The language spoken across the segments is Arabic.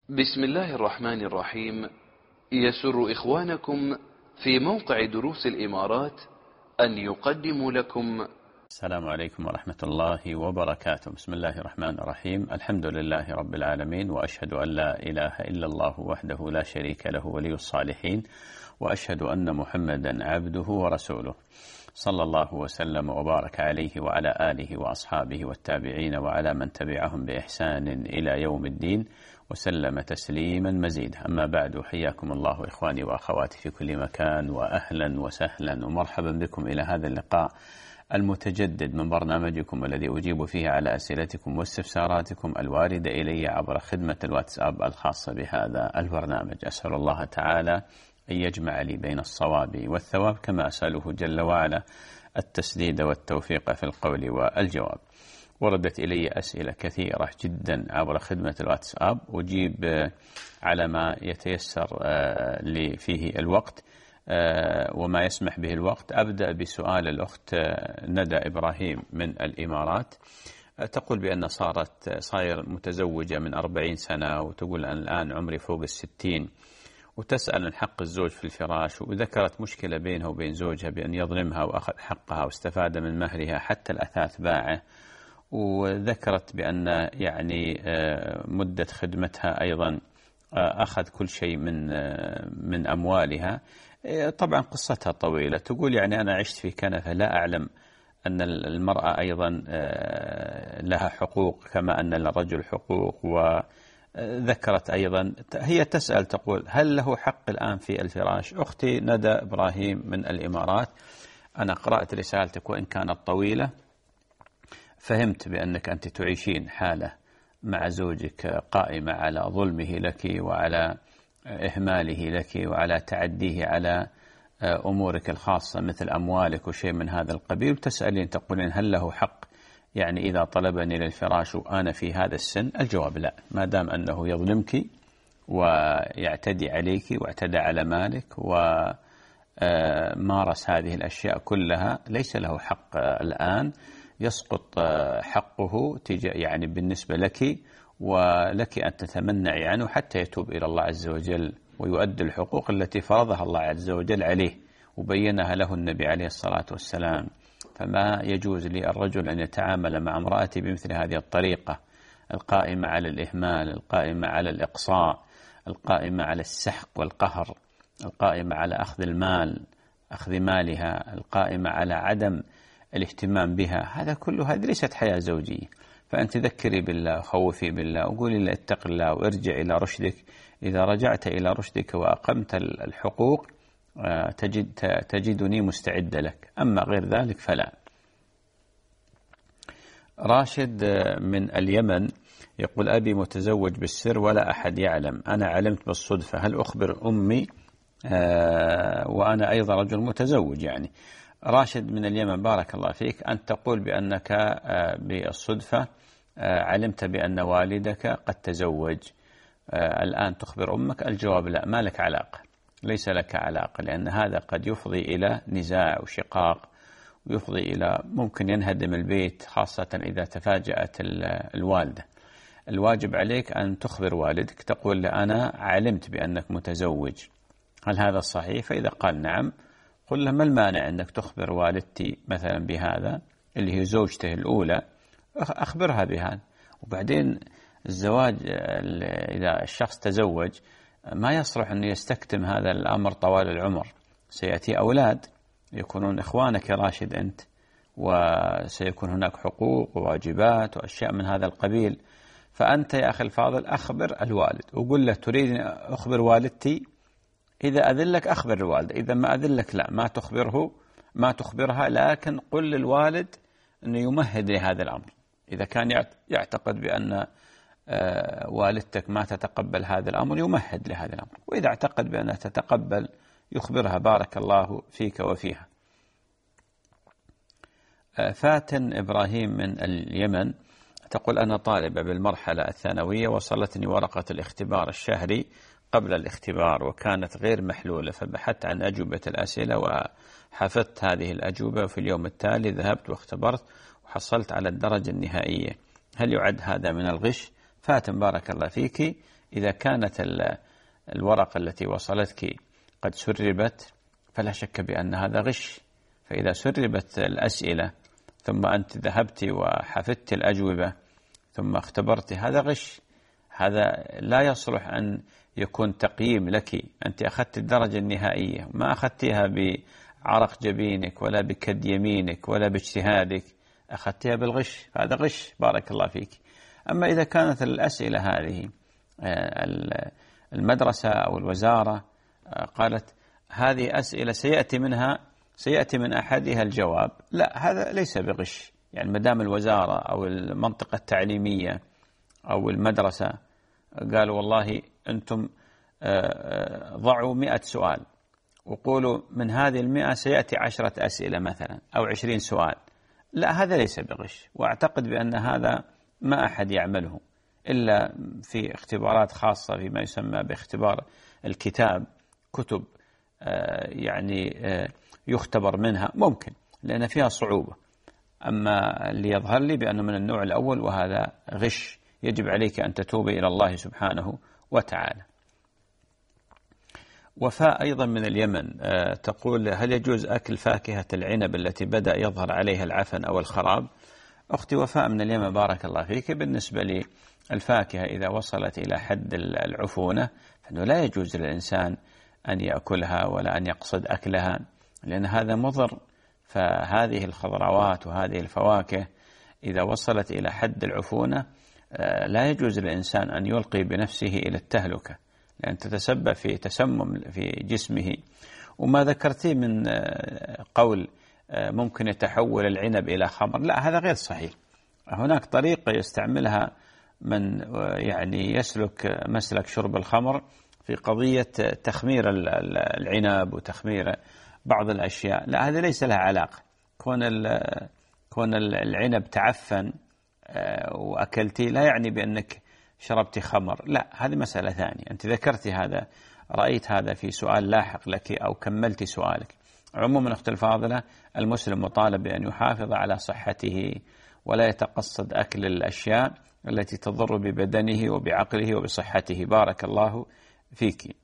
بسم الله الرحمن الرحيم. يسر إخوانكم في موقع دروس الإمارات أن يقدموا لكم السلام عليكم ورحمة الله وبركاته. بسم الله الرحمن الرحيم. الحمد لله رب العالمين، وأشهد أن لا إله إلا الله وحده لا شريك له ولي الصالحين، وأشهد أن محمدا عبده ورسوله، صلى الله وسلم وبارك عليه وعلى آله وأصحابه والتابعين وعلى من تبعهم بإحسان إلى يوم الدين، وسلم تسليما مزيدا. أما بعد، حياكم الله إخواني وأخواتي في كل مكان، وأهلا وسهلا ومرحبا بكم إلى هذا اللقاء المتجدد من برنامجكم الذي أجيب فيه على أسئلتكم واستفساراتكم الواردة إلي عبر خدمة الواتساب الخاصة بهذا البرنامج. أسأل الله تعالى أن يجمع لي بين الصواب والثواب، كما أسأله جل وعلا التسديد والتوفيق في القول والجواب. وردت إلي أسئلة كثيرة جدا عبر خدمة الواتساب، أجيب على ما يتيسر لي فيه الوقت وما يسمح به الوقت. أبدأ بسؤال الأخت ندى إبراهيم من الإمارات. تقول بأن صاير متزوجة من 40 سنة، وتقول أن الآن عمري فوق 60، وتسأل عن حق الزوج في الفراش، وذكرت مشكلة بينها وبين زوجها بأن يظلمها وأخذ حقها واستفاد من مهرها حتى الأثاث باعه، وذكرت بأن يعني مدة خدمتها أيضا أخذ كل شيء من أموالها. طبعا قصتها طويلة. تقول يعني أنا عشت في كنفة، لا أعلم أن المرأة أيضا لها حقوق كما أن للرجل حقوق. وذكرت أيضا، هي تسأل تقول هل له حق الآن في الفراش؟ أختي ندى إبراهيم من الإمارات، أنا قرأت رسالتك وإن كانت طويلة، فهمت بأنك أنت تعيشين حالة مع زوجك قائمة على ظلمه لك وعلى إهماله لك وعلى تعديه على أمورك الخاصة مثل أموالك وشيء من هذا القبيل. تسألين تقولين هل له حق يعني إذا طلبني للفراش وأنا في هذا السن؟ الجواب لا، ما دام أنه يظلمك ويعتدي عليك واعتدى على مالك ومارس هذه الأشياء كلها، ليس له حق الآن. يسقط حقه يعني بالنسبة لك، ولك أن تتمنعي عنه حتى يتوب إلى الله عز وجل ويؤدي الحقوق التي فرضها الله عز وجل عليه وبينها له النبي عليه الصلاة والسلام. فما يجوز للرجل أن يتعامل مع امرأته بمثل هذه الطريقة القائمة على الإهمال، القائمة على الإقصاء، القائمة على السحق والقهر، القائمة على أخذ المال، أخذ مالها، القائمة على عدم الاهتمام بها. هذا كله، هذه ليست حياة زوجية. فأنت ذكري بالله، خوفي بالله، وقولي له اتق الله وارجع إلى رشدك. إذا رجعت إلى رشدك وأقمت الحقوق تجدني مستعدة لك، أما غير ذلك فلا. راشد من اليمن يقول أبي متزوج بالسر ولا أحد يعلم، أنا علمت بالصدفة، هل أخبر أمي وأنا أيضا رجل متزوج؟ يعني راشد من اليمن، بارك الله فيك، أن تقول بأنك بالصدفة علمت بأن والدك قد تزوج، الآن تخبر أمك؟ الجواب لا، ما لك علاقة، ليس لك علاقة، لأن هذا قد يفضي إلى نزاع وشقاق، ويفضي إلى ممكن ينهدم البيت، خاصة إذا تفاجأت الوالدة. الواجب عليك أن تخبر والدك، تقول له أنا علمت بأنك متزوج، هل هذا صحيح؟ فإذا قال نعم، قل له ما المانع أنك تخبر والدتي مثلا بهذا، اللي هي زوجته الأولى، أخبرها بهذا. وبعدين الزواج، إذا الشخص تزوج ما يصلح أن يستكتم هذا الأمر طوال العمر، سيأتي أولاد يكونون إخوانك يا راشد أنت، وسيكون هناك حقوق وواجبات وأشياء من هذا القبيل. فأنت يا أخي الفاضل أخبر الوالد وقل له تريد أن أخبر والدتي، إذا أذلك أخبر الوالد، إذا ما أذلك لا، ما تخبرها، لكن قل للوالد أنه يمهد لهذا الأمر. إذا كان يعتقد بأن والدتك ما تتقبل هذا الأمر، يمهد لهذا الأمر، وإذا اعتقد بأنها تتقبل يخبرها، بارك الله فيك وفيها. فاتن إبراهيم من اليمن تقول أنا طالبة بالمرحلة الثانوية، وصلتني ورقة الاختبار الشهري قبل الاختبار وكانت غير محلولة، فبحثت عن أجوبة الأسئلة وحفظت هذه الأجوبة، وفي اليوم التالي ذهبت واختبرت وحصلت على الدرجة النهائية، هل يعد هذا من الغش؟ فاتن بارك الله فيك، إذا كانت الورقة التي وصلتك قد سربت فلا شك بأن هذا غش. فإذا سربت الأسئلة ثم أنت ذهبت وحفظت الأجوبة ثم اختبرت، هذا غش. هذا لا يصلح أن يكون تقييم لك. أنت أخذت الدرجة النهائية، ما أخذتها بعرق جبينك ولا بكد يمينك ولا باجتهادك، أخذتها بالغش، هذا غش. بارك الله فيك. أما إذا كانت الأسئلة هذه المدرسة أو الوزارة قالت هذه أسئلة سيأتي من أحدها الجواب، لا، هذا ليس بغش. يعني مدام الوزارة أو المنطقة التعليمية أو المدرسة قالوا والله أنتم ضعوا 100 سؤال وقولوا من هذه 100 سيأتي 10 أسئلة مثلا أو 20 سؤال، لا، هذا ليس بغش. وأعتقد بأن هذا ما أحد يعمله إلا في اختبارات خاصة فيما يسمى باختبار الكتاب، كتب يعني يختبر منها ممكن لأن فيها صعوبة. أما اللي يظهر لي بأنه من النوع الأول وهذا غش، يجب عليك أن تتوب إلى الله سبحانه وتعالى. وفاء أيضا من اليمن تقول هل يجوز أكل فاكهة العنب التي بدأ يظهر عليها العفن أو الخراب؟ أختي وفاء من اليمن بارك الله فيك، بالنسبة للفاكهة إذا وصلت إلى حد العفونة فإنه لا يجوز للإنسان أن يأكلها ولا أن يقصد أكلها، لأن هذا مضر. فهذه الخضروات وهذه الفواكه إذا وصلت إلى حد العفونة لا يجوز للإنسان أن يلقي بنفسه إلى التهلكة، لأن تتسبب في تسمم في جسمه. وما ذكرتيه من قول ممكن يتحول العنب إلى خمر، لا، هذا غير صحيح. هناك طريقة يستعملها من يعني يسلك مسلك شرب الخمر في قضية تخمير العنب وتخمير بعض الأشياء، لا، هذا ليس لها علاقة. كون العنب تعفن وأكلتي لا يعني بأنك شربتي خمر، لا، هذه مسألة ثانية. أنت ذكرتي هذا، رأيت هذا في سؤال لاحق لك أو كملتي سؤالك. عموما أختي الفاضلة، المسلم مطالب بأن يحافظ على صحته ولا يتقصد أكل الأشياء التي تضر ببدنه وبعقله وبصحته. بارك الله فيك.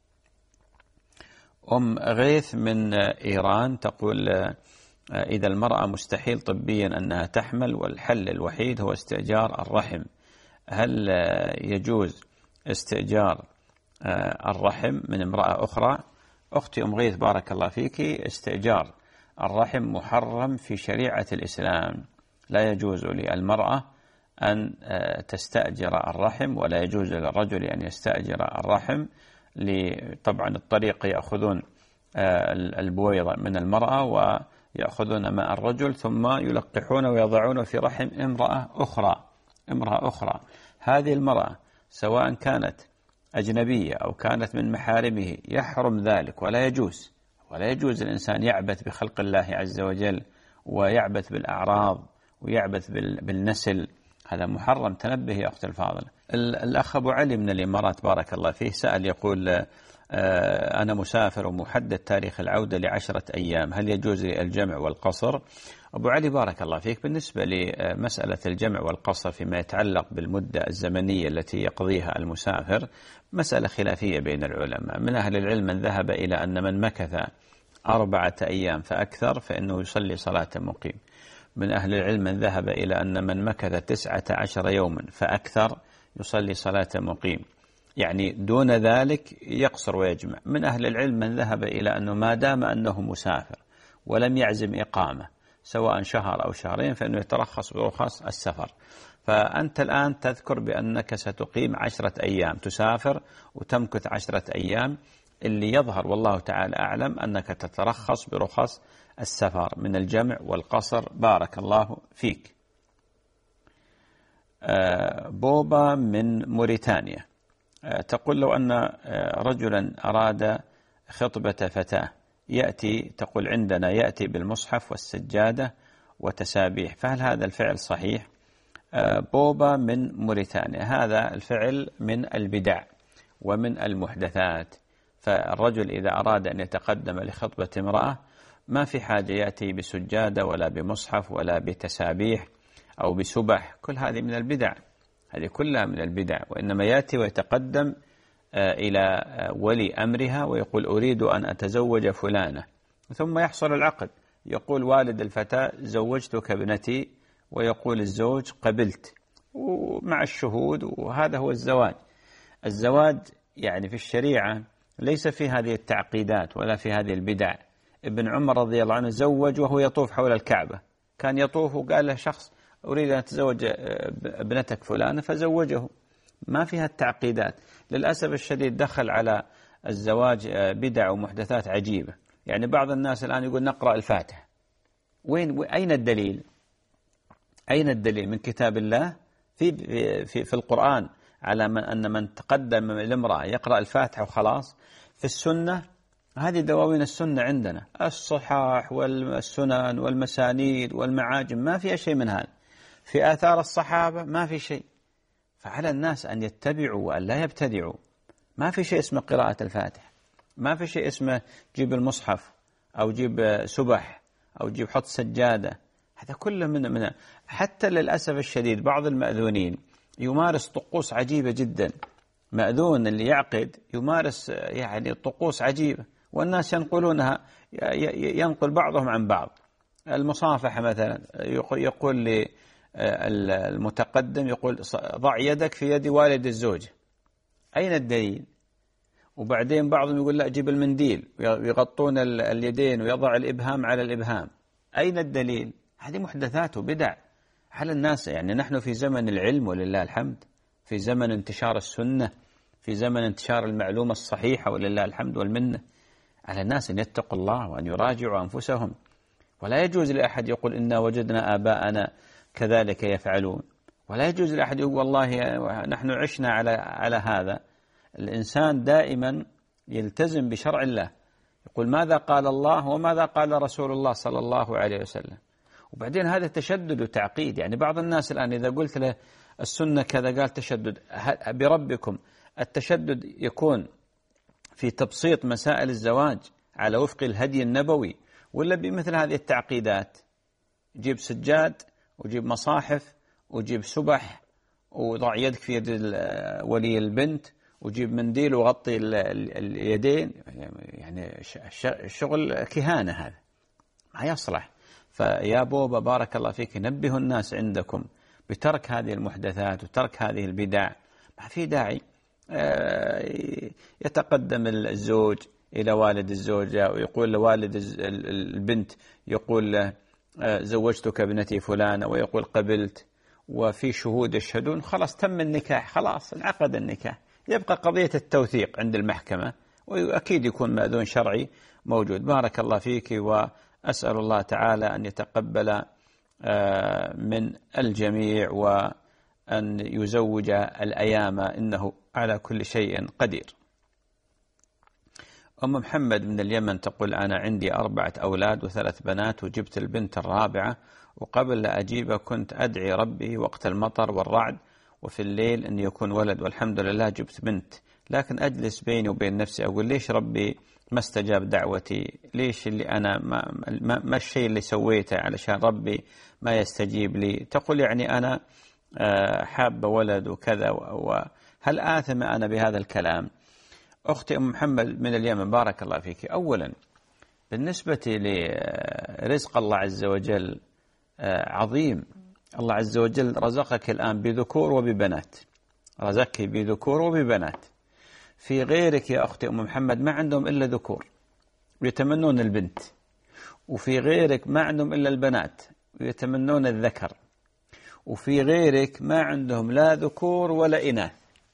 غيث من إيران تقول إذا المرأة مستحيل طبيا أنها تحمل والحل الوحيد هو استئجار الرحم، هل يجوز استئجار الرحم من امرأة أخرى؟ أختي غيث بارك الله فيك، استئجار الرحم محرم في شريعة الإسلام. لا يجوز للمرأة أن تستأجر الرحم ولا يجوز للرجل أن يستأجر الرحم. طبعا الطريق يأخذون البويضة من المرأة ويأخذون ماء الرجل ثم يلقحون ويضعون في رحم امرأة أخرى. هذه المرأة سواء كانت أجنبية أو كانت من محارمه يحرم ذلك، ولا يجوز الإنسان يعبث بخلق الله عز وجل ويعبث بالأعراض ويعبث بالنسل، هذا محرم. تنبه يا أختي الفاضلة. الأخ أبو علي من الإمارات بارك الله فيه سأل يقول أنا مسافر ومحدد تاريخ العودة ل10 أيام، هل يجوز لي الجمع والقصر؟ أبو علي بارك الله فيك، بالنسبة لمسألة الجمع والقصر فيما يتعلق بالمدة الزمنية التي يقضيها المسافر مسألة خلافية بين العلماء. من أهل العلم من ذهب إلى أن من مكث 4 أيام فأكثر فإنه يصلي صلاة مقيم. من أهل العلم من ذهب إلى أن من مكث 19 يوما فأكثر يصلي صلاة مقيم، يعني دون ذلك يقصر ويجمع. من أهل العلم من ذهب إلى أنه ما دام أنه مسافر ولم يعزم إقامة سواء شهر أو شهرين فإنه يترخص برخص السفر. فأنت الآن تذكر بأنك ستقيم 10 أيام، تسافر وتمكث 10 أيام، اللي يظهر والله تعالى أعلم أنك تترخص برخص السفر من الجمع والقصر. بارك الله فيك. بوبا من موريتانيا تقول لو أن رجلا أراد خطبة فتاة يأتي، تقول عندنا يأتي بالمصحف والسجادة وتسابيح، فهل هذا الفعل صحيح؟ بوبا من موريتانيا، هذا الفعل من البدع ومن المحدثات. فالرجل إذا أراد أن يتقدم لخطبة امرأة ما في حاجة يأتي بسجادة ولا بمصحف ولا بتسابيح أو بسبح، كل هذه من البدع هذه كلها من البدع. وإنما يأتي ويتقدم إلى ولي أمرها ويقول أريد أن أتزوج فلانة، ثم يحصل العقد، يقول والد الفتاة زوجتك ابنتي، ويقول الزوج قبلت، ومع الشهود، وهذا هو الزواج. الزواج يعني في الشريعة ليس في هذه التعقيدات ولا في هذه البدع. ابن عمر رضي الله عنه زوج وهو يطوف حول الكعبة، كان يطوف وقال له شخص أريد أن أتزوج ابنتك فلانة فزوجه، ما فيها التعقيدات. للأسف الشديد دخل على الزواج بدع ومحدثات عجيبة. يعني بعض الناس الآن يقول نقرأ الفاتحة، أين الدليل؟ أين الدليل من كتاب الله في القرآن على أن من تقدم الامرأة يقرأ الفاتحة وخلاص؟ في السنة، هذه دواوين السنة عندنا، الصحاح والسنن والمسانيد والمعاجم، ما فيها شيء من هذا. في آثار الصحابة ما في شيء. فعلى الناس أن يتبعوا وأن لا يبتدعوا. ما في شيء اسمه قراءة الفاتحة، ما في شيء اسمه جيب المصحف أو جيب سبح أو جيب حط سجادة. هذا كله من حتى للأسف الشديد بعض المأذونين يمارس طقوس عجيبة جدا. مأذون اللي يعقد يمارس يعني طقوس عجيبة، والناس ينقلونها، ينقل بعضهم عن بعض. المصافحة مثلا، يقول للمتقدم يقول ضع يدك في يد والد الزوجة، أين الدليل؟ وبعدين بعضهم يقول لا جيب المنديل، ويغطون اليدين ويضع الإبهام على الإبهام، أين الدليل؟ هذه محدثات وبدع على الناس. يعني نحن في زمن العلم ولله الحمد، في زمن انتشار السنة، في زمن انتشار المعلومة الصحيحة ولله الحمد والمنة. على الناس أن يتقوا الله وأن يراجعوا أنفسهم، ولا يجوز لأحد يقول إنا وجدنا آباءنا كذلك يفعلون، ولا يجوز لأحد يقول والله نحن عشنا على هذا. الإنسان دائما يلتزم بشرع الله، يقول ماذا قال الله وماذا قال رسول الله صلى الله عليه وسلم. وبعدين هذا تشدد وتعقيد. يعني بعض الناس الآن إذا قلت له السنة كذا قال تشدد. بربكم التشدد يكون في تبسيط مسائل الزواج على وفق الهدي النبوي، ولا بمثل هذه التعقيدات؟ جيب سجاد وجيب مصاحف وجيب سبح وضع يدك في يد ولي البنت وجيب منديل وغطي اليدين. يعني الشغل كهانة، هذا ما يصلح. فيا بوبا بارك الله فيك، نبهوا الناس عندكم بترك هذه المحدثات وترك هذه البدع. ما في داعي يتقدم الزوج إلى والد الزوجة ويقول لوالد البنت، يقول له زوجتك ابنتي فلانة، ويقول قبلت، وفي شهود يشهدون، خلاص تم النكاح، خلاص انعقد النكاح. يبقى قضية التوثيق عند المحكمة، وأكيد يكون مأذون شرعي موجود. بارك الله فيك، وأسأل الله تعالى أن يتقبل من الجميع وأن يزوج الأيام، إنه على كل شيء قدير. أم محمد من اليمن تقول أنا عندي 4 أولاد و3 بنات، وجبت البنت الرابعة، وقبل لا أجيبها كنت أدعي ربي وقت المطر والرعد وفي الليل أن يكون ولد، والحمد لله جبت بنت. لكن أجلس بيني وبين نفسي أقول ليش ربي ما استجاب دعوتي؟ ليش اللي أنا ما الشيء اللي سويته علشان ربي ما يستجيب لي؟ تقول يعني أنا حابة ولد وكذا، وهل آثم أنا بهذا الكلام؟ أختي أم محمد من اليمن بارك الله فيك، أولا بالنسبة لرزق الله عز وجل عظيم. الله عز وجل رزقك الآن بذكور وببنات، رزقك بذكور وببنات. في غيرك يا أختي أم محمد ما عندهم إلا ذكور ويتمنون البنت، وفي غيرك ما عندهم إلا البنات ويتمنون الذكر، وفي غيرك ما عندهم لا ذكور ولا إناث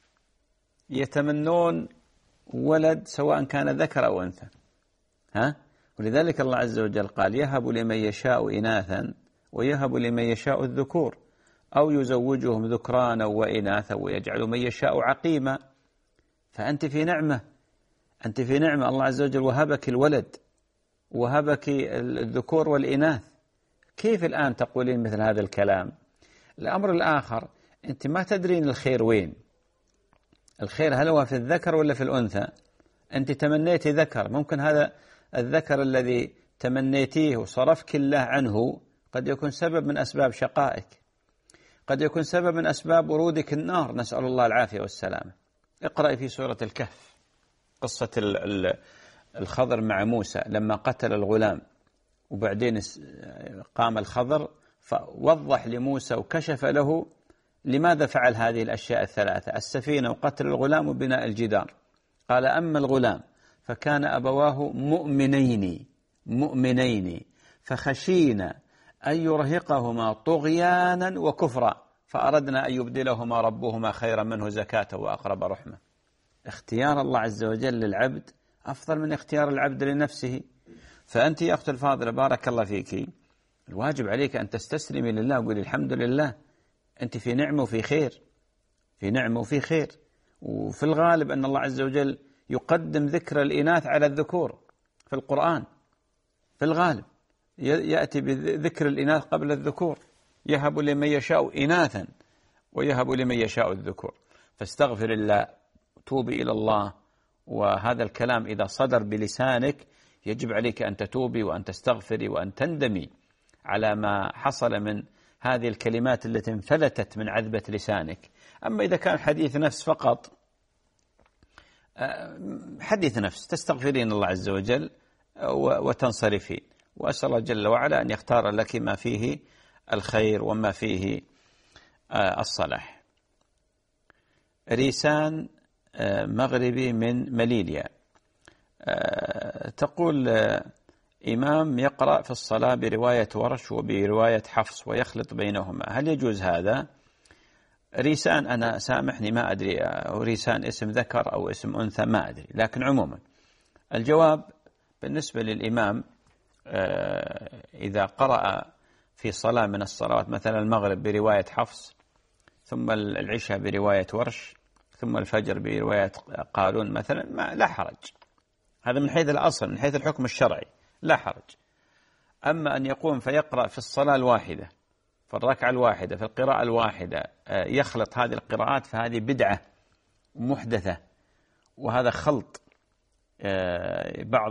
يتمنون ولد سواء كان ذكر أو أنثى. ولذلك الله عز وجل قال يهب لمن يشاء إناثا ويهب لمن يشاء الذكور أو يزوجهم ذكرانا وإناثا ويجعل من يشاء عقيما. فأنت في نعمة، أنت في نعمة. الله عز وجل وهبك الولد وهبك الذكور والإناث، كيف الآن تقولين مثل هذا الكلام؟ الأمر الآخر، أنت ما تدرين الخير وين. الخير هل هو في الذكر ولا في الأنثى؟ أنت تمنيتي ذكر، ممكن هذا الذكر الذي تمنيتيه وصرفك الله عنه قد يكون سبب من أسباب شقائك. قد يكون سبب من أسباب ورودك النار، نسأل الله العافية والسلامة. اقرأي في سورة الكهف قصة الخضر مع موسى لما قتل الغلام، وبعدين قام الخضر فوضح لموسى وكشف له لماذا فعل هذه الأشياء الثلاثة: السفينة وقتل الغلام وبناء الجدار. قال: أما الغلام فكان أبواه مؤمنين فخشينا أن يرهقهما طغيانا وكفرا فأردنا أن يبدلهما ربهما خيرا منه زكاة وأقرب رحمة. اختيار الله عز وجل للعبد أفضل من اختيار العبد لنفسه. فأنت يا أختي الفاضلة بارك الله فيك، الواجب عليك أن تستسلمي لله وقولي الحمد لله، أنت في نعمة وفي خير، في نعمة وفي خير. وفي الغالب أن الله عز وجل يقدم ذكر الإناث على الذكور في القرآن، في الغالب يأتي بذكر الإناث قبل الذكور، يهب لمن يشاء إناثا ويهب لمن يشاء الذكور. فاستغفر الله، توبي إلى الله. وهذا الكلام إذا صدر بلسانك يجب عليك أن تتوبي وأن تستغفري وأن تندمي على ما حصل من هذه الكلمات التي انفلتت من عذبة لسانك. أما إذا كان حديث نفس فقط، حديث نفس، تستغفرين الله عز وجل وتنصرفين، وأسأل الله جل وعلا أن يختار لك ما فيه الخير وما فيه الصلاح. ريسان مغربي من مليليا تقول: إمام يقرأ في الصلاة برواية ورش وبرواية حفص ويخلط بينهما، هل يجوز هذا؟ ريسان أنا سامحني ما أدري ريسان اسم ذكر أو اسم أنثى ما أدري، لكن عموما الجواب بالنسبة للإمام إذا قرأ في صلاة من الصلوات مثلا المغرب برواية حفص، ثم العشاء برواية ورش، ثم الفجر برواية قالون مثلا، لا حرج. هذا من حيث الأصل، من حيث الحكم الشرعي لا حرج. أما أن يقوم فيقرأ في الصلاة الواحدة، في الركعة الواحدة، في القراءة الواحدة، يخلط هذه القراءات، فهذه بدعة محدثة، وهذا خلط. بعض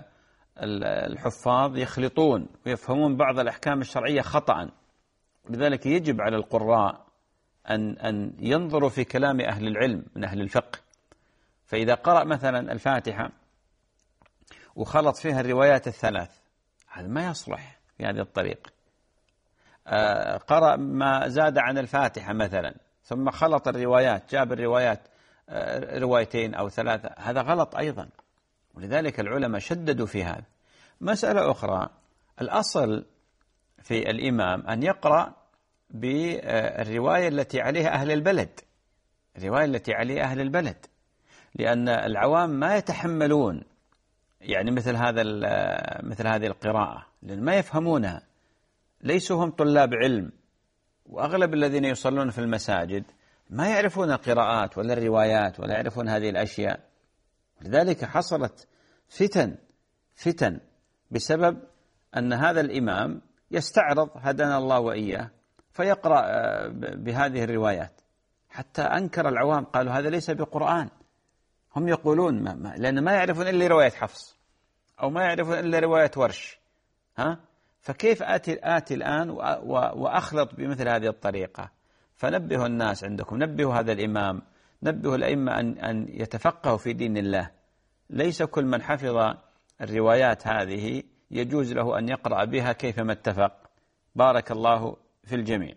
الحفاظ يخلطون ويفهمون بعض الأحكام الشرعية خطأ، لذلك يجب على القراء أن ينظروا في كلام أهل العلم من أهل الفقه. فإذا قرأ مثلا الفاتحة وخلط فيها الروايات الثلاث، هذا ما يصلح في هذه الطريقة. قرأ ما زاد عن الفاتحة مثلا ثم خلط الروايات، جاب الروايات روايتين أو ثلاثة، هذا غلط أيضا، ولذلك العلماء شددوا في هذا. مسألة أخرى، الأصل في الإمام أن يقرأ بالرواية التي عليها أهل البلد، الرواية التي عليها أهل البلد، لأن العوام ما يتحملون يعني مثل هذه القراءة، لأن ما يفهمونها، ليسوا هم طلاب علم، وأغلب الذين يصلون في المساجد ما يعرفون القراءات ولا الروايات ولا يعرفون هذه الأشياء. لذلك حصلت فتن بسبب أن هذا الإمام يستعرض هدانا الله وإياه فيقرأ بهذه الروايات، حتى أنكر العوام، قالوا هذا ليس بقرآن. هم يقولون لأن ما يعرفون إلا رواية حفص أو ما يعرفون إلا رواية ورش، فكيف آتي الآن وأخلط بمثل هذه الطريقة؟ فنبهوا الناس عندكم، نبهوا هذا الإمام، نبهوا الأئمة أن يتفقهوا في دين الله. ليس كل من حفظ الروايات هذه يجوز له أن يقرأ بها كيفما اتفق. بارك الله في الجميع.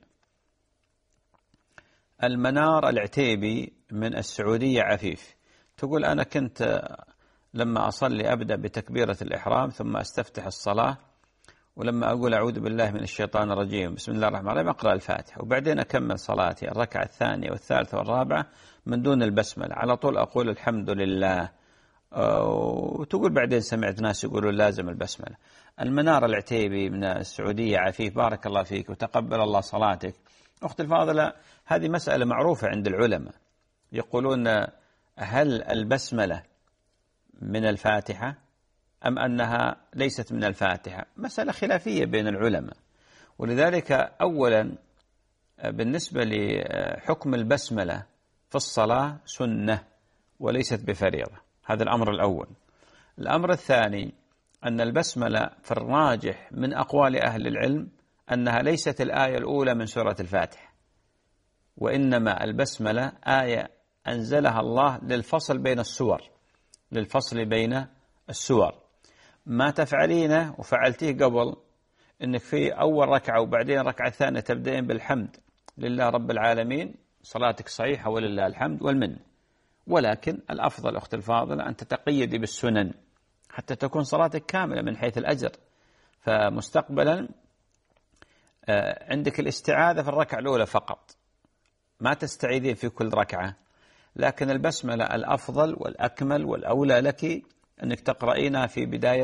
المنار العتيبي من السعودية عفيف تقول: أنا كنت لما أصلي أبدأ بتكبيرة الإحرام ثم أستفتح الصلاة، ولما أقول أعوذ بالله من الشيطان الرجيم بسم الله الرحمن الرحيم أقرأ الفاتحة، وبعدين أكمل صلاتي الركعة الثانية والثالثة والرابعة من دون البسملة، على طول أقول الحمد لله. وتقول بعدين سمعت ناس يقولوا لازم البسملة. المنار العتيبي من السعودية عفيف بارك الله فيك وتقبل الله صلاتك. أختي الفاضلة، هذه مسألة معروفة عند العلماء، يقولون هل البسملة من الفاتحة أم أنها ليست من الفاتحة؟ مسألة خلافية بين العلماء. ولذلك أولا بالنسبة لحكم البسملة في الصلاة سنة وليست بفريضة، هذا الأمر الأول. الأمر الثاني أن البسملة في الراجح من أقوال أهل العلم أنها ليست الآية الأولى من سورة الفاتحة، وإنما البسملة آية أنزلها الله للفصل بين السور، للفصل بين السور. ما تفعلينه وفعلتيه قبل، إنك في أول ركعة وبعدين ركعة ثانية تبدأين بالحمد لله رب العالمين، صلاتك صحيحة ولله الحمد والمن. ولكن الأفضل أختي الفاضلة أن تتقيدي بالسنن حتى تكون صلاتك كاملة من حيث الأجر. فمستقبلا عندك الاستعاذة في الركعة الأولى فقط، ما تستعيذين في كل ركعة، لكن البسملة الأفضل والأكمل والأولى لك أنك تقرأينها في بداية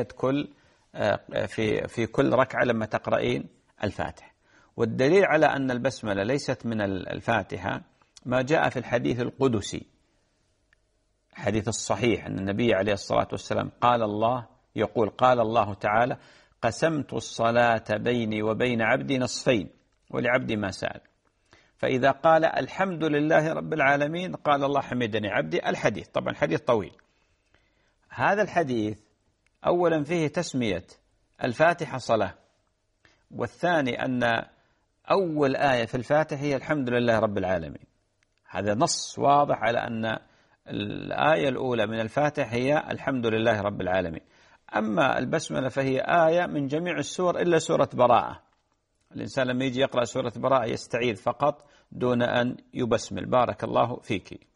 في كل ركعة لما تقرأين الفاتحة. والدليل على أن البسملة ليست من الفاتحة ما جاء في الحديث القدسي، الحديث الصحيح، أن النبي عليه الصلاة والسلام قال الله تعالى: قسمت الصلاة بيني وبين عبدي نصفين ولعبدي ما سأل. فإذا قال الحمد لله رب العالمين قال الله حمدني عبدي. الحديث طبعا حديث طويل. هذا الحديث أولا فيه تسمية الفاتحة صلاة، والثاني أن أول آية في الفاتحة هي الحمد لله رب العالمين. هذا نص واضح على أن الآية الأولى من الفاتحة هي الحمد لله رب العالمين. أما البسملة فهي آية من جميع السور إلا سورة براءة. الإنسان لما يجي يقرأ سورة براءة يستعيذ فقط دون أن يبسمل. بارك الله فيك.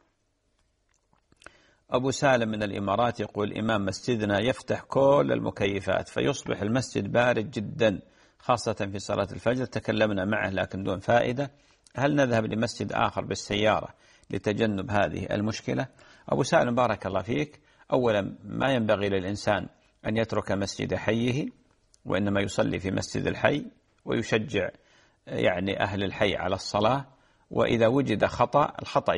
أبو سالم من الإمارات يقول: إمام مسجدنا يفتح كل المكيفات فيصبح المسجد بارد جدا خاصة في صلاة الفجر. تكلمنا معه لكن دون فائدة. هل نذهب لمسجد آخر بالسيارة لتجنب هذه المشكلة؟ أبو سالم بارك الله فيك، أولا ما ينبغي للإنسان أن يترك مسجد حيه، وإنما يصلي في مسجد الحي ويشجع يعني أهل الحي على الصلاة. وإذا وجد خطأ الخطأ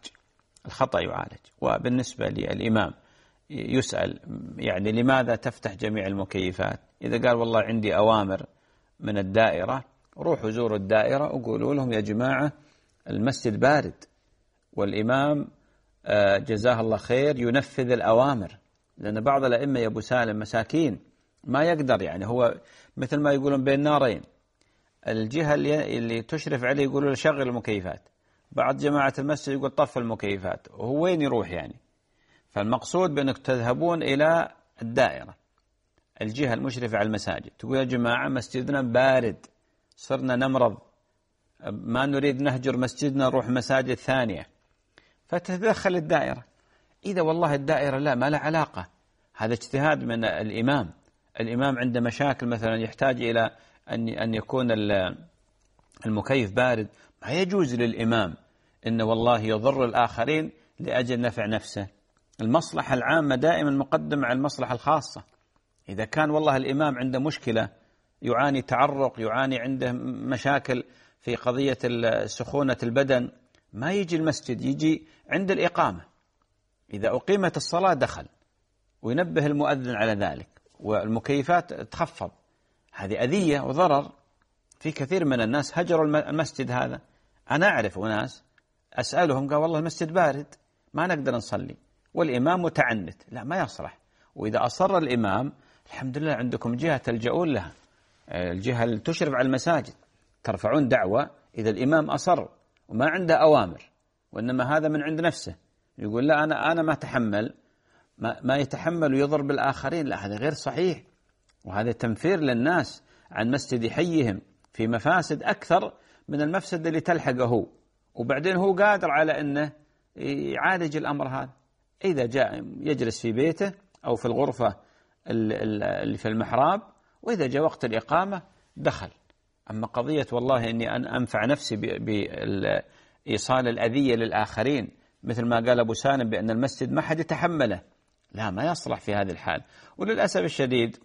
يعالج. وبالنسبة للإمام يسأل يعني لماذا تفتح جميع المكيفات؟ إذا قال والله عندي أوامر من الدائرة، روحوا زوروا الدائرة وقولوا لهم يا جماعة المسجد بارد، والإمام جزاه الله خير ينفذ الأوامر. لأن بعض الأئمة يا أبو سالم مساكين ما يقدر، يعني هو مثل ما يقولون بين نارين، الجهة اللي تشرف عليه يقولوا له شغل المكيفات، بعض جماعة المسجد يقول طفل المكيفات، وهو وين يروح يعني؟ فالمقصود بأنك تذهبون إلى الدائرة، الجهة المشرفة على المساجد، تقول يا جماعة مسجدنا بارد، صرنا نمرض، ما نريد نهجر مسجدنا نروح مساجد ثانية، فتتدخل الدائرة. إذا والله الدائرة لا ما له علاقة، هذا اجتهاد من الإمام. الإمام عنده مشاكل مثلا يحتاج إلى أن يكون المكيف بارد، ما يجوز للإمام إن والله يضر الآخرين لأجل نفع نفسه. المصلحة العامة دائما مقدمة على المصلحة الخاصة. إذا كان والله الإمام عنده مشكلة، يعاني تعرق، يعاني عنده مشاكل في قضية سخونة البدن، ما يجي المسجد، يجي عند الإقامة. إذا أقيمت الصلاة دخل وينبه المؤذن على ذلك، والمكيفات تخفض. هذه أذية وضرر. في كثير من الناس هجروا المسجد هذا. أنا أعرف أناس أسألهم قال والله المسجد بارد ما نقدر نصلي، والإمام متعنت. لا، ما يصلح. وإذا أصر الإمام الحمد لله عندكم جهة تلجؤون لها، الجهة اللي تشرف على المساجد، ترفعون دعوة إذا الإمام أصر وما عنده أوامر، وإنما هذا من عند نفسه يقول لا أنا ما أتحمل، ما يتحمل ويضر بالآخرين، لا هذا غير صحيح. وهذا تنفير للناس عن مسجد حيهم في مفاسد أكثر من المفسد اللي تلحقه هو، وبعدين هو قادر على أنه يعالج الأمر هذا. إذا جاء يجلس في بيته أو في الغرفة اللي في المحراب، وإذا جاء وقت الإقامة دخل. أما قضية والله أني أنفع نفسي بإيصال الأذية للآخرين مثل ما قال أبو سالم بأن المسجد ما حد يتحمله، لا ما يصلح في هذه الحال. وللأسف الشديد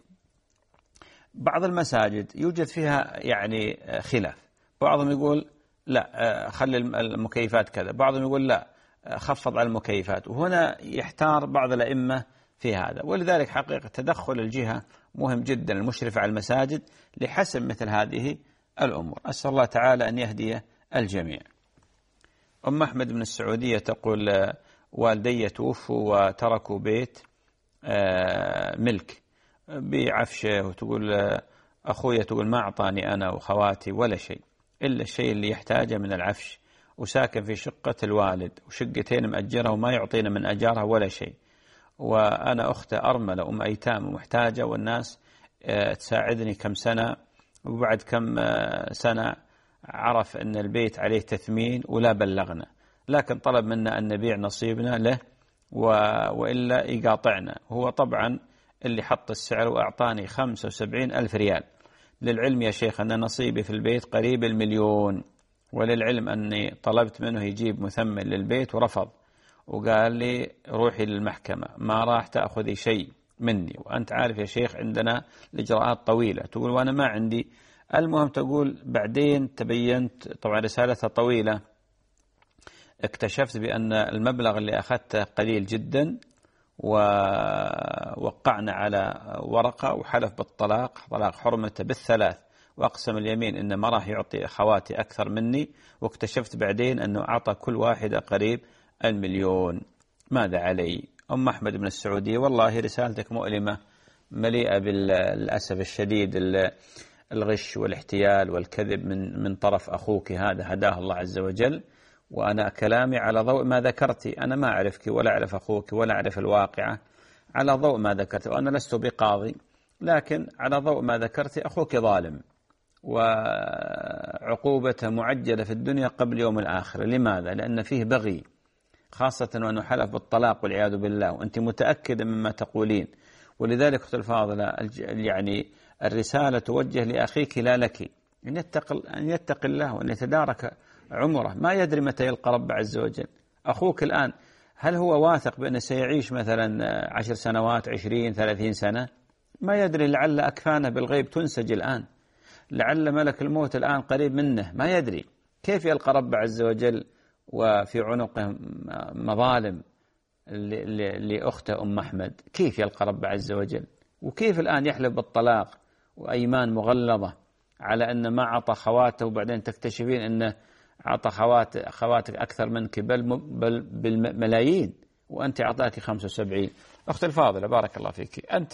بعض المساجد يوجد فيها يعني خلاف، بعضهم يقول لا خلي المكيفات كذا، بعضهم يقول لا خفض على المكيفات، وهنا يحتار بعض الأئمة في هذا. ولذلك حقيقة تدخل الجهة مهم جدا المشرفة على المساجد لحسم مثل هذه الأمور. أسأل الله تعالى أن يهدي الجميع. أم أحمد من السعودية تقول والدي توفوا وتركوا بيت ملك بعفشه، وتقول أخويا تقول ما أعطاني أنا وخواتي ولا شيء إلا الشيء اللي يحتاجه من العفش، وساكن في شقة الوالد وشقتين مأجرها وما يعطينا من أجارها ولا شيء، وأنا أخته أرملة أم أيتام ومحتاجة، والناس تساعدني كم سنة، وبعد كم سنة عرف أن البيت عليه تثمين ولا بلغنا، لكن طلب منا أن نبيع نصيبنا له وإلا يقاطعنا. هو طبعا اللي حط السعر وأعطاني 75,000 ريال. للعلم يا شيخ أن نصيبي في البيت قريب 1,000,000، وللعلم أني طلبت منه يجيب مثمن للبيت ورفض، وقال لي روحي للمحكمة ما راح تأخذي شيء مني، وأنت عارف يا شيخ عندنا الإجراءات طويلة. تقول وأنا ما عندي. المهم تقول بعدين تبينت، طبعا رسالتها طويلة، اكتشفت بأن المبلغ اللي أخذته قليل جدا، ووقعنا على ورقة وحلف بالطلاق، طلاق حرمته بالثلاث، وأقسم اليمين إنه ما راح يعطي أخواتي أكثر مني. واكتشفت بعدين أنه أعطى كل واحدة قريب 1,000,000. ماذا علي؟ أم أحمد من السعودية، والله رسالتك مؤلمة، مليئة بالأسف الشديد الغش والاحتيال والكذب من طرف أخوك هذا هداه الله عز وجل. وأنا كلامي على ضوء ما ذكرتي، أنا ما أعرفك ولا أعرف أخوك ولا أعرف الواقعة، على ضوء ما ذكرت، وأنا لست بقاضي، لكن على ضوء ما ذكرت أخوك ظالم وعقوبته معجلة في الدنيا قبل يوم الآخرة. لماذا؟ لأن فيه بغي، خاصة وأنه حلف بالطلاق والعياذ بالله، وأنت متأكدة مما تقولين. ولذلك أختي الفاضلة يعني الرسالة توجه لأخيك لا لك، أن يتق الله وأن يتدارك عمره، ما يدري متى يلقى رب عز وجل. أخوك الآن هل هو واثق بأنه سيعيش مثلا 10 سنوات 20 30 سنة؟ ما يدري، لعل أكفانه بالغيب تنسج الآن، لعل ملك الموت الآن قريب منه، ما يدري. كيف يلقى رب عز وجل وفي عنقه مظالم لأخته أم أحمد؟ كيف يلقى رب عز وجل؟ وكيف الآن يحلف بالطلاق وأيمان مغلظة على أن ما عطى خواته، وبعدين تكتشفين أنه عطى خواتك أكثر منك بل بالملايين، وأنت أعطاك 75. أختي الفاضلة بارك الله فيك، أنت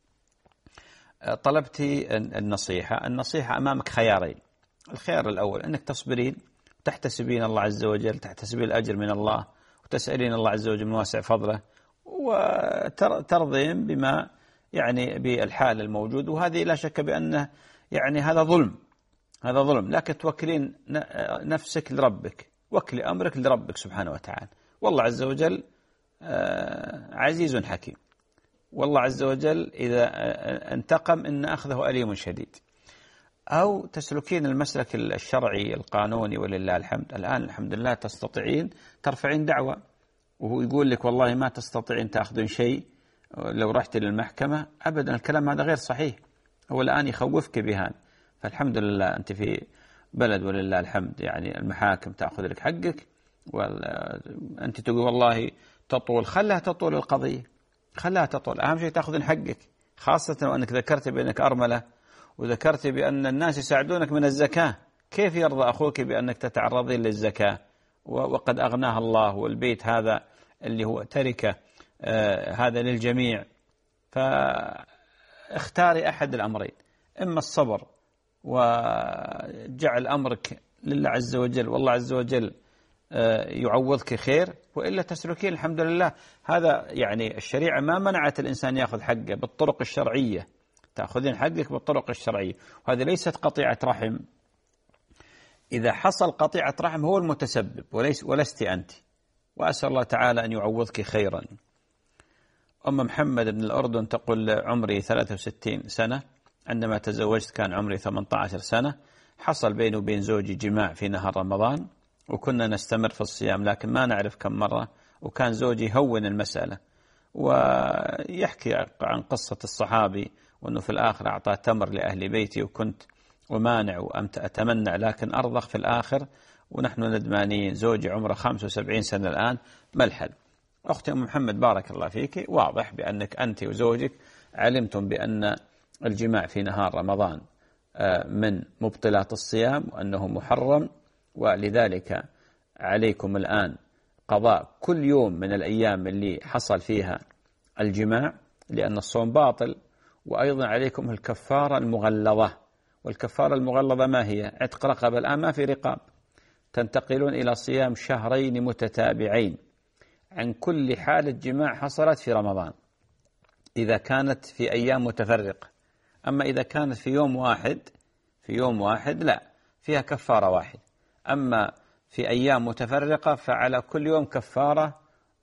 طلبتي النصيحة أمامك خيارين. الخيار الأول أنك تصبرين، تحتسبين الله عز وجل، تحتسبين الأجر من الله، وتسألين الله عز وجل من واسع فضله، وترضين بما يعني بالحال الموجود. وهذه لا شك بأنه يعني هذا ظلم، لكن توكلين نفسك لربك، وكلي أمرك لربك سبحانه وتعالى. والله عز وجل عزيز حكيم، والله عز وجل إذا انتقم إن أخذه أليم شديد. أو تسلكين المسلك الشرعي القانوني، ولله الحمد الآن الحمد لله تستطيعين ترفعين دعوة، وهو يقول لك والله ما تستطيعين تأخذين شيء لو رحت للمحكمة. أبدا، الكلام هذا غير صحيح، هو الآن يخوفك بهذا. فالحمد لله أنت في بلد ولله الحمد يعني المحاكم تأخذ لك حقك، وأنت تقول والله تطول، خلها تطول القضية، خلها تطول، أهم شيء تأخذين حقك، خاصة وأنك ذكرت بأنك أرملة، وذكرت بأن الناس يساعدونك من الزكاة. كيف يرضى أخوك بأنك تتعرضين للزكاة وقد أغناها الله، والبيت هذا اللي هو تركة هذا للجميع؟ فاختاري أحد الأمرين، إما الصبر وجعل أمرك لله عز وجل، والله عز وجل يعوضك خير، وإلا تسلكين الحمد لله. هذا يعني الشريعة ما منعت الإنسان يأخذ حقه بالطرق الشرعية، تأخذين حقك بالطرق الشرعية، وهذه ليست قطيعة رحم. إذا حصل قطيعة رحم هو المتسبب ولست أنت، وأسأل الله تعالى أن يعوضك خيرا. أم محمد بن الأردن تقول عمري 63 سنة، عندما تزوجت كان عمري 18 سنة، حصل بيني وبين زوجي جماع في نهار رمضان، وكنا نستمر في الصيام لكن ما نعرف كم مرة، وكان زوجي يهون المسألة ويحكي عن قصة الصحابي، وأنه في الآخر أعطى تمر لأهل بيتي وكنت ومانع وأتمنع لكن أرضخ في الآخر، ونحن ندمانين. زوجي عمره 75 سنة الآن، ما الحل؟ أختي أم محمد بارك الله فيك، واضح بأنك أنت وزوجك علمتم بأن الجماع في نهار رمضان من مبطلات الصيام وأنه محرم، ولذلك عليكم الآن قضاء كل يوم من الأيام اللي حصل فيها الجماع، لأن الصوم باطل. وأيضا عليكم الكفارة المغلظة، والكفارة المغلظة ما هي؟ عتق رقبة. الآن ما في رقاب، تنتقلون إلى صيام شهرين متتابعين عن كل حالة جماع حصلت في رمضان إذا كانت في أيام متفرقة. أما إذا كانت في يوم واحد لا، فيها كفارة واحدة. أما في أيام متفرقة فعلى كل يوم كفارة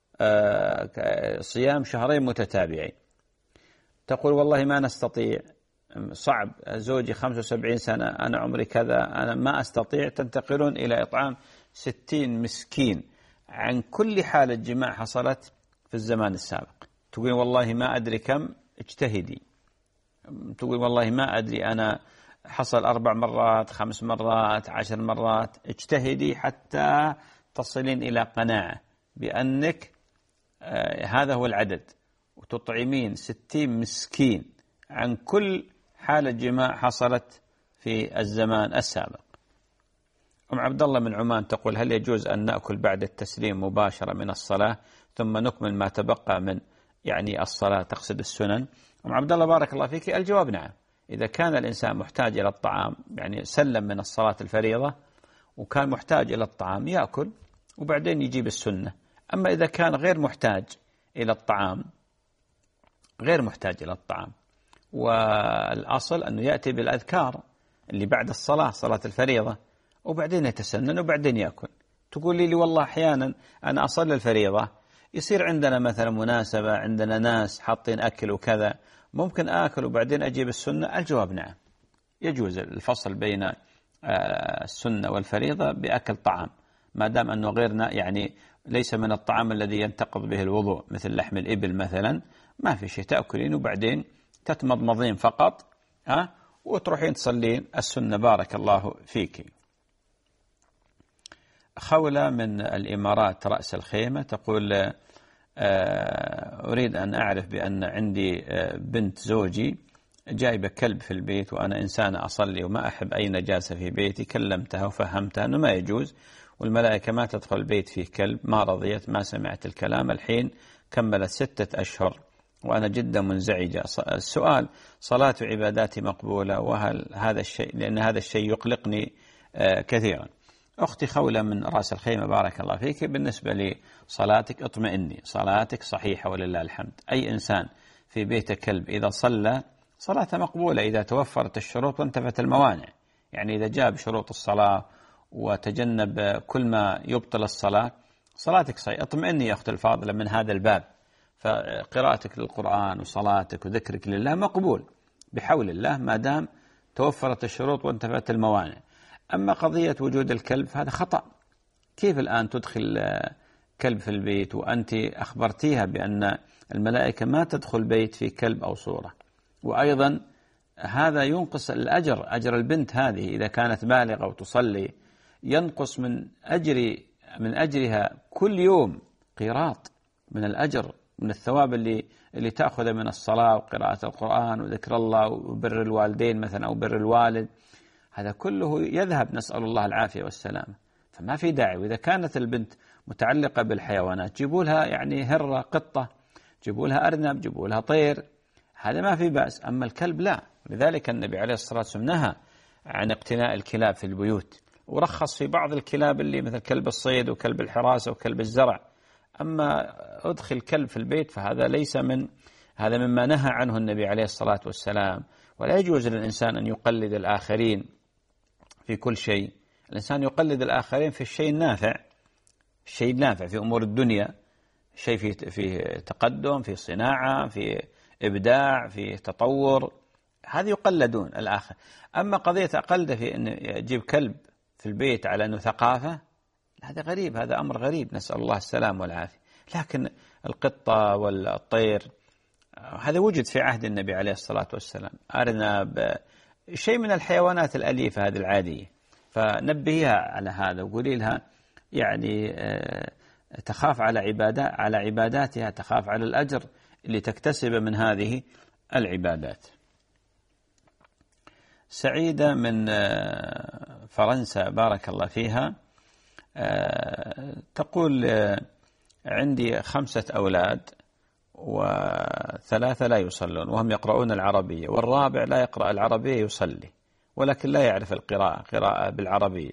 صيام شهرين متتابعين. تقول والله ما نستطيع، صعب، زوجي 75 سنة، أنا عمري كذا، أنا ما أستطيع. تنتقلون إلى إطعام 60 مسكين عن كل حالة جماع حصلت في الزمان السابق. تقول والله ما أدري كم، اجتهدي. تقول والله ما أدري أنا حصل 4 مرات 5 مرات 10 مرات، اجتهدي حتى تصلين إلى قناعة بأنك هذا هو العدد، وتطعمين 60 مسكين عن كل حالة جماع حصلت في الزمان السابق. أم عبد الله من عمان تقول هل يجوز أن نأكل بعد التسليم مباشرة من الصلاة ثم نكمل ما تبقى من الصلاة، تقصد السنن؟ أم عبد الله بارك الله فيك، الجواب نعم. إذا كان الإنسان محتاج إلى الطعام، سلم من الصلاة الفريضة وكان محتاج إلى الطعام، يأكل وبعدين يجيب السنة. أما إذا كان غير محتاج إلى الطعام، والأصل أنه يأتي بالأذكار اللي بعد الصلاة، صلاة الفريضة، وبعدين يتسنن وبعدين يأكل. تقول لي والله أحيانا أنا أصلي الفريضة، يصير عندنا مثلا مناسبة، عندنا ناس حاطين أكل وكذا، ممكن آكل وبعدين أجيب السنة؟ الجواب نعم، يجوز الفصل بين السنة والفريضة بأكل طعام، ما دام أنه غيرنا ليس من الطعام الذي ينتقض به الوضوء، مثل لحم الإبل مثلا، ما في شيء، تأكلين وبعدين تتمضمضين فقط وتروحين تصلين السنة. بارك الله فيك. خولة من الإمارات رأس الخيمة تقول أريد أن أعرف بأن عندي بنت زوجي جايبة كلب في البيت، وأنا إنسانة أصلي وما أحب أي نجاسة في بيتي. كلمتها وفهمتها أنه ما يجوز، والملائكة ما تدخل البيت فيه كلب. ما رضيت، ما سمعت الكلام. الحين كملت 6 أشهر وأنا جدا منزعجة. السؤال: صلاة عباداتي مقبولة؟ وهل هذا الشيء، لأن هذا الشيء يقلقني كثيرا. أختي خولة من رأس الخيمة بارك الله فيك، بالنسبة لصلاتك اطمئني، صلاتك صحيحة ولله الحمد. أي إنسان في بيته كلب إذا صلى صلاته مقبولة إذا توفرت الشروط وانتفت الموانع. إذا جاء بشروط الصلاة وتجنب كل ما يبطل الصلاة، صلاتك صحيحة. اطمئني يا أختي الفاضلة من هذا الباب، فقراءتك للقرآن وصلاتك وذكرك لله مقبول بحول الله ما دام توفرت الشروط وانتفت الموانع. أما قضية وجود الكلب فهذا خطأ. كيف الآن تدخل كلب في البيت وأنت أخبرتيها بأن الملائكة ما تدخل بيت في كلب أو صورة؟ وأيضا هذا ينقص الأجر، أجر البنت هذه إذا كانت بالغة وتصلي، ينقص من أجرها كل يوم قيراط من الأجر، من الثواب اللي تأخذ من الصلاة وقراءة القرآن وذكر الله وبر الوالدين مثلا أو بر الوالد. هذا كله يذهب، نسأل الله العافية والسلامة. فما في داعي. وإذا كانت البنت متعلقة بالحيوانات، جيبوا لها هرة، قطة، جيبوا لها أرنب، جيبوا لها طير، هذا ما في بأس. أما الكلب لا. لذلك النبي عليه الصلاة والسلام نهى عن اقتناء الكلاب في البيوت، ورخص في بعض الكلاب اللي مثل كلب الصيد وكلب الحراسة وكلب الزرع. أما أدخل كلب في البيت فهذا ليس هذا مما نهى عنه النبي عليه الصلاة والسلام. ولا يجوز للإنسان أن يقلد الآخرين في كل شيء. الإنسان يقلد الآخرين في الشيء النافع، في أمور الدنيا، شيء في تقدم، في صناعة، في إبداع، في تطور، هذه يقلدون الآخر. أما قضية أقلد في أن يجيب كلب في البيت على أنه ثقافة، هذا غريب، هذا أمر غريب، نسأل الله السلام والعافية. لكن القطة والطير هذا وجد في عهد النبي عليه الصلاة والسلام. أرنب، شيء من الحيوانات الأليفة هذه العادية. فنبهيها على هذا وقولي لها تخاف على عباداتها، تخاف على الأجر اللي تكتسب من هذه العبادات. سعيدة من فرنسا بارك الله فيها تقول عندي 5 أولاد و3 لا يصلون وهم يقرؤون العربية، والرابع لا يقرأ العربية، يصلي ولكن لا يعرف القراءة بالعربية،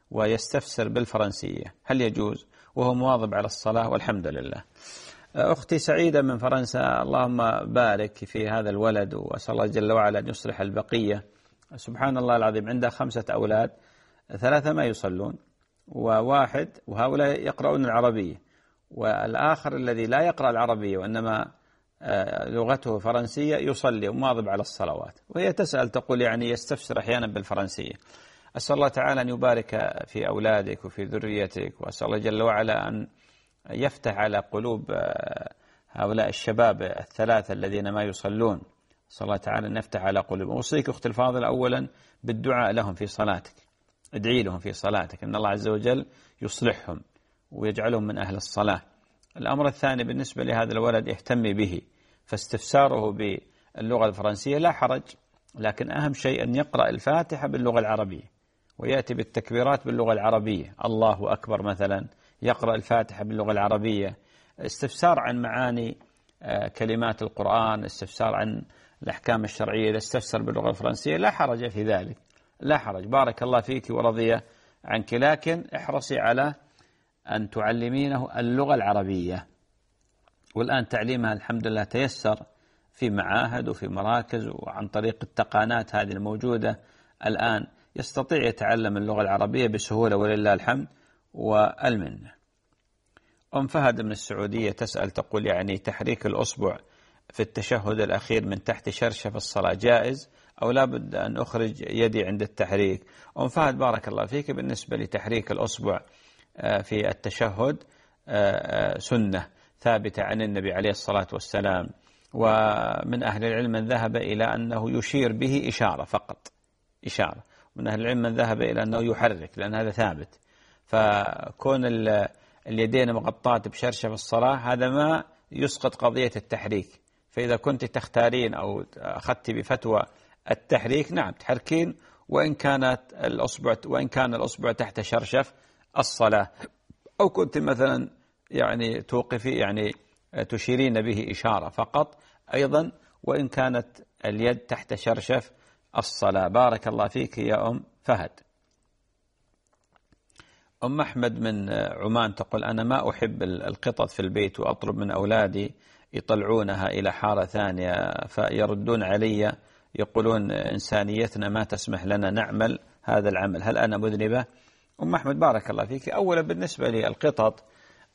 ويستفسر بالفرنسية، هل يجوز وهو مواظب على الصلاة؟ والحمد لله. أختي سعيدة من فرنسا، اللهم بارك في هذا الولد، وأسأل الله جل وعلا أن يصلح البقية. سبحان الله العظيم، عندها 5 أولاد، 3 ما يصلون، وواحد وهؤلاء يقرؤون العربية، والآخر الذي لا يقرأ العربية وإنما لغته فرنسية يصلي ومواظب على الصلوات. وهي تسأل تقول يعني يستفسر أحيانا بالفرنسية. أسأل الله تعالى أن يبارك في أولادك وفي ذريتك، وأسأل الله جل وعلا أن يفتح على قلوب هؤلاء الشباب 3 الذين ما يصلون. أسأل الله تعالى أن يفتح على قلوبهم. أوصيك أختي الفاضلة أولا بالدعاء لهم في صلاتك، ادعي لهم في صلاتك أن الله عز وجل يصلحهم ويجعلهم من أهل الصلاة. الأمر الثاني بالنسبة لهذا الولد اهتمي به، فاستفساره باللغة الفرنسية لا حرج، لكن أهم شيء أن يقرأ الفاتحة باللغة العربية ويأتي بالتكبيرات باللغة العربية، الله أكبر مثلا، يقرأ الفاتحة باللغة العربية. استفسار عن معاني كلمات القرآن، استفسار عن الأحكام الشرعية، إذا استفسر باللغة الفرنسية لا حرج في ذلك، لا حرج. بارك الله فيك ورضي عنك، لكن احرصي على أن تعلمينه اللغة العربية. والآن تعليمها الحمد لله تيسر في معاهد وفي مراكز، وعن طريق التقانات هذه الموجودة الآن يستطيع يتعلم اللغة العربية بسهولة ولله الحمد والمنة. أم فهد من السعودية تسأل تقول يعني تحريك الأصبع في التشهد الأخير من تحت شرشف الصلاة جائز أو لا بد أن أخرج يدي عند التحريك؟ أم فهد بارك الله فيك، بالنسبة لتحريك الأصبع في التشهد سنة ثابتة عن النبي عليه الصلاة والسلام، ومن أهل العلم من ذهب إلى أنه يشير به إشارة فقط، إشارة، من أهل العلم من ذهب إلى أنه يحرك لأن هذا ثابت. فكون اليدين مغطاة بشرشف الصلاة هذا ما يسقط قضية التحريك. فإذا كنت تختارين أو أخذت بفتوى التحريك نعم تحركين، وإن كان الأصبع تحت شرشف الصلاة، أو كنت مثلا يعني توقفي يعني تشيرين به إشارة فقط أيضا، وإن كانت اليد تحت شرشف الصلاة. بارك الله فيك يا أم فهد. أم أحمد من عمان تقول أنا ما أحب القطط في البيت، وأطلب من أولادي يطلعونها إلى حارة ثانية فيردون علي يقولون إنسانيتنا ما تسمح لنا نعمل هذا العمل، هل أنا مذنبة؟ أم أحمد بارك الله فيك، أولا بالنسبة للقطط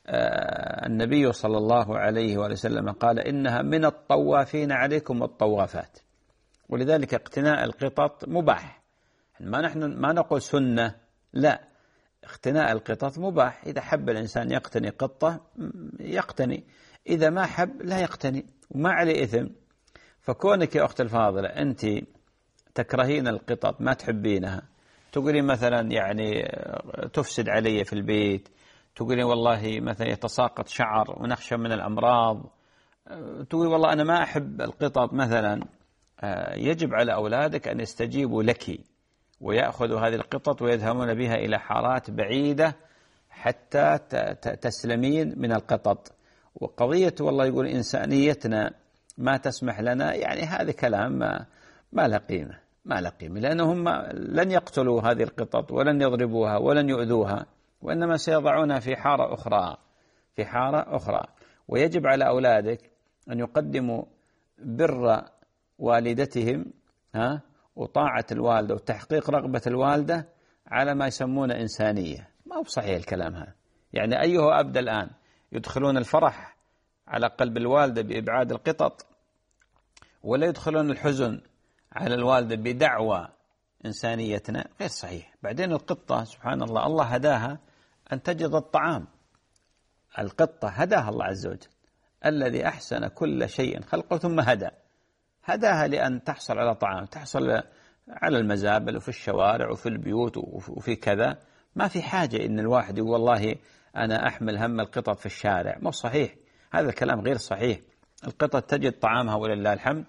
النبي صلى الله عليه وسلم قال إنها من الطوافين عليكم والطوافات، ولذلك اقتناء القطط مباح. نحن ما نقول سنة، لا، اقتناء القطط مباح. إذا حب الإنسان يقتني قطة يقتني، إذا ما حب لا يقتني وما عليه إثم. فكونك يا أخت الفاضلة أنت تكرهين القطط ما تحبينها، تقولين مثلا يعني تفسد علي في البيت، تقولين والله مثلا يتساقط شعر ونخشى من الأمراض، تقول والله أنا ما أحب القطط مثلا، يجب على أولادك أن يستجيبوا لك ويأخذوا هذه القطط ويذهبون بها إلى حارات بعيدة حتى تسلمين من القطط. وقضية والله يقول إنسانيتنا ما تسمح لنا، يعني هذا كلام ما له قيمة، ما له قيمة، لأنهم لن يقتلوا هذه القطط ولن يضربوها ولن يؤذوها، وإنما سيضعونها في حارة أخرى، في حارة أخرى. ويجب على أولادك أن يقدموا بر والدتهم وطاعة الوالدة وتحقيق رغبة الوالدة على ما يسمونه إنسانية. ما هو صحيح الكلام هذا، يعني أيه أبدأ الآن يدخلون الفرح على قلب الوالدة بإبعاد القطط، ولا يدخلون الحزن على الوالدة بدعوى إنسانيتنا؟ غير صحيح. بعدين القطة سبحان الله الله هداها أن تجد الطعام، القطة هداها الله عز وجل الذي أحسن كل شيء خلقه ثم هداها لأن تحصل على طعام، تحصل على المزابل وفي الشوارع وفي البيوت وفي كذا. ما في حاجة إن الواحد يقول والله أنا أحمل هم القطط في الشارع، مو صحيح، هذا الكلام غير صحيح. القطط تجد طعامها ولله الحمد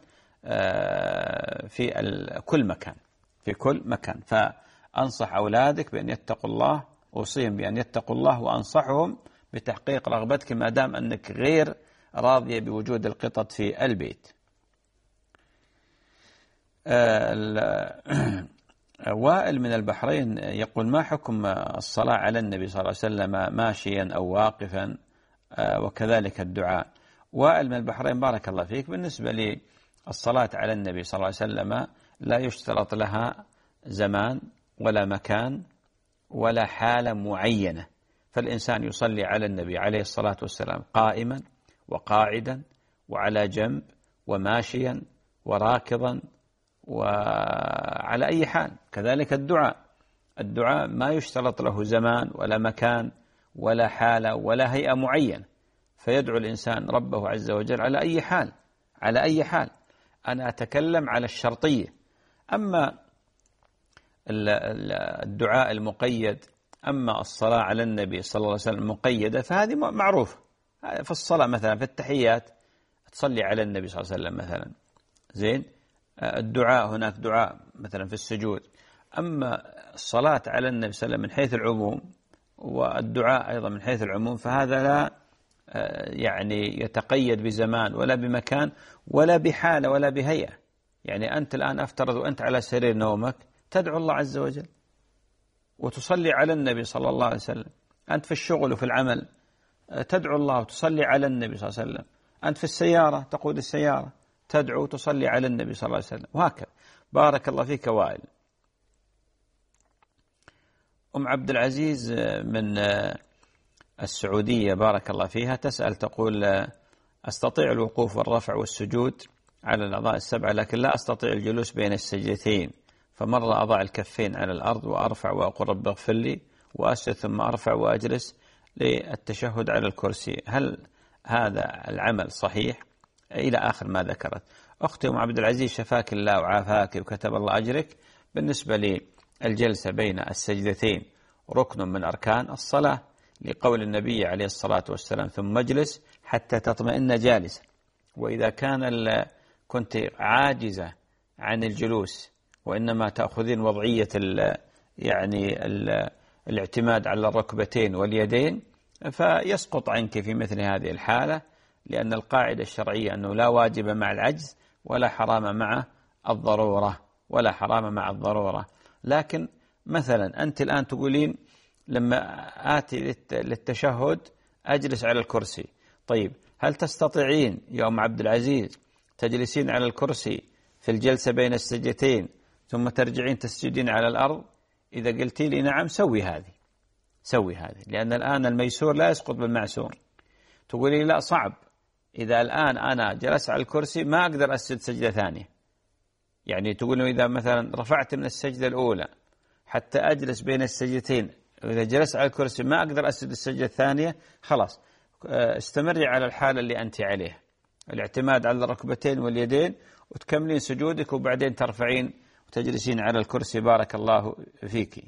في كل مكان، في كل مكان. فأنصح أولادك بأن يتقوا الله، أوصيهم بأن يتقوا الله، وأنصحهم بتحقيق رغبتك ما دام أنك غير راضية بوجود القطط في البيت. وائل من البحرين يقول: ما حكم الصلاة على النبي صلى الله عليه وسلم ماشيا أو واقفا، وكذلك الدعاء؟ وائل من البحرين بارك الله فيك، بالنسبة للصلاة على النبي صلى الله عليه وسلم لا يشترط لها زمان ولا مكان ولا حالة معينة، فالإنسان يصلي على النبي عليه الصلاة والسلام قائما وقاعدا وعلى جنب وماشيا وراكضا وعلى أي حال. كذلك الدعاء ما يشترط له زمان ولا مكان ولا حالة ولا هيئة معينة، فيدعو الإنسان ربه عز وجل على أي حال، على أي حال. أنا أتكلم على الشرطية. أما الدعاء المقيد، أما الصلاة على النبي صلى الله عليه وسلم مقيدة، فهذه معروفة في الصلاة. مثلا في التحيات تصلي على النبي صلى الله عليه وسلم مثلا، زين. الدعاء هناك دعاء مثلا في السجود. أما الصلاة على النبي صلى الله عليه وسلم من حيث العموم، والدعاء أيضا من حيث العموم، فهذا لا يعني يتقيد بزمان ولا بمكان ولا بحالة ولا بهيئة. يعني أنت الآن أفترض وأنت على سرير نومك تدعو الله عز وجل وتصلي على النبي صلى الله عليه وسلم. أنت في الشغل وفي العمل تدعو الله وتصلي على النبي صلى الله عليه وسلم. أنت في السيارة تقود السيارة تدعو وتصلي على النبي صلى الله عليه وسلم، وهكذا. بارك الله فيك وائل. أم عبد العزيز من السعودية بارك الله فيها تسأل تقول: أستطيع الوقوف والرفع والسجود على الأعضاء السبعة، لكن لا أستطيع الجلوس بين السجدتين، فمرة أضع الكفين على الأرض وأرفع وأقول رب اغفر لي وأسجد ثم أرفع وأجلس للتشهد على الكرسي، هل هذا العمل صحيح؟ إلى آخر ما ذكرت. أختي أم عبد العزيز شفاك الله وعافاك وكتب الله أجرك. بالنسبة للجلسة بين السجدتين ركن من أركان الصلاة، لقول النبي عليه الصلاة والسلام: ثم اجلس حتى تطمئن جالسا. وإذا كنت عاجزة عن الجلوس وإنما تأخذين وضعية الاعتماد على الركبتين واليدين، فيسقط عنك في مثل هذه الحالة، لأن القاعدة الشرعية أنه لا واجب مع العجز ولا حرام مع الضرورة، ولا حرام مع الضرورة. لكن مثلا أنت الآن تقولين لما آتي للتشهد أجلس على الكرسي، طيب هل تستطيعين يا أم عبد العزيز تجلسين على الكرسي في الجلسة بين السجدتين ثم ترجعين تسجدين على الأرض؟ إذا قلتي لي نعم سوي هذه، لأن الآن الميسور لا يسقط بالمعسور. تقولي لا صعب، إذا الآن أنا جلست على الكرسي ما أقدر أسجد سجدة ثانية. يعني تقول إذا مثلا رفعت من السجدة الأولى حتى أجلس بين السجدتين، إذا جلست على الكرسي ما أقدر أسجد السجدة الثانية، خلاص استمري على الحالة اللي أنت عليها، الاعتماد على الركبتين واليدين، وتكملين سجودك وبعدين ترفعين وتجلسين على الكرسي. بارك الله فيك.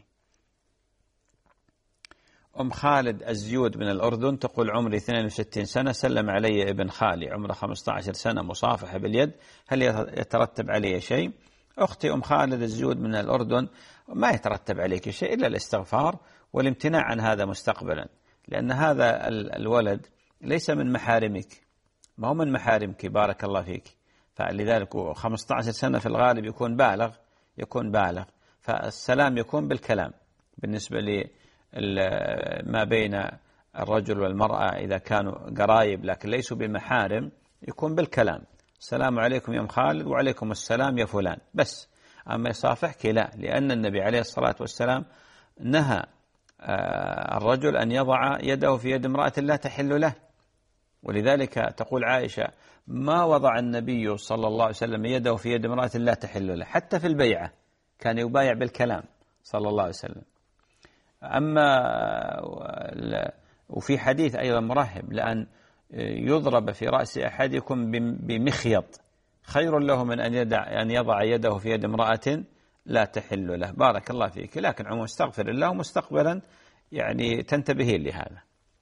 أم خالد الزيود من الأردن تقول: عمري 62 سنة، سلم علي ابن خالي عمره 15 سنة مصافحة باليد، هل يترتب علي شيء؟ أختي أم خالد الزيود من الأردن، ما يترتب عليك شيء إلا الاستغفار والامتناع عن هذا مستقبلا، لأن هذا الولد ليس من محارمك، ما هو من محارمك. بارك الله فيك. فلذلك 15 سنة في الغالب يكون بالغ، فالسلام يكون بالكلام. بالنسبة لي ما بين الرجل والمرأة إذا كانوا قرايب لكن ليسوا بمحارم يكون بالكلام: السلام عليكم يا أم خالد، وعليكم السلام يا فلان، بس. أما يصافحك لا، لأن النبي عليه الصلاة والسلام نهى الرجل أن يضع يده في يد امرأة لا تحل له. ولذلك تقول عائشة: ما وضع النبي صلى الله عليه وسلم يده في يد امرأة لا تحل له، حتى في البيعة كان يبايع بالكلام صلى الله عليه وسلم. أما وفي حديث أيضا مرهب: لأن يضرب في رأس أحدكم بمخيط خير له من أن يضع يده في يد امرأة لا تحل له. بارك الله فيك. لكن عموما استغفر الله مستقبلا، يعني تنتبهين لهذا.